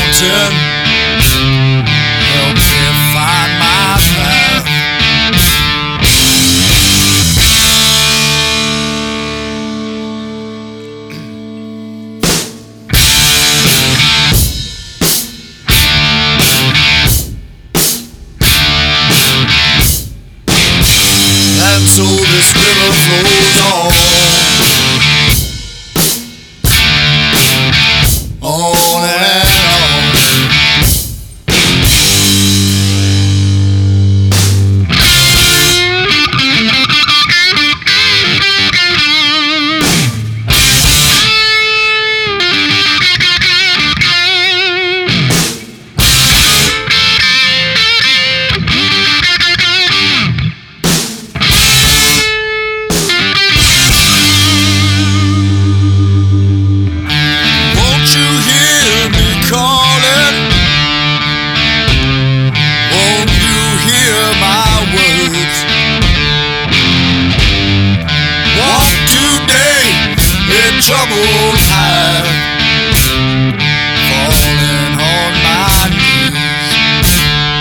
mountain helps me find my path. And so this river flows on and on. Troubled tide, falling on my knees.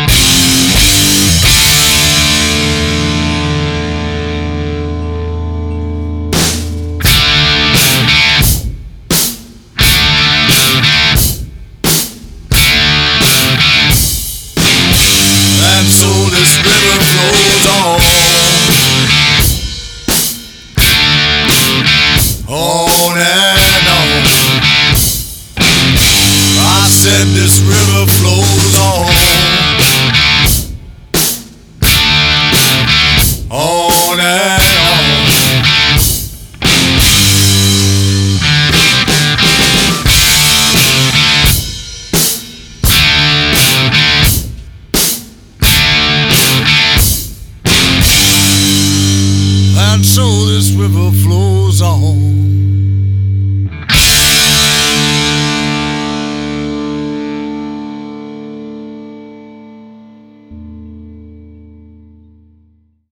And so this river flows on and on. I said this river flows on and on. And so this river flows on.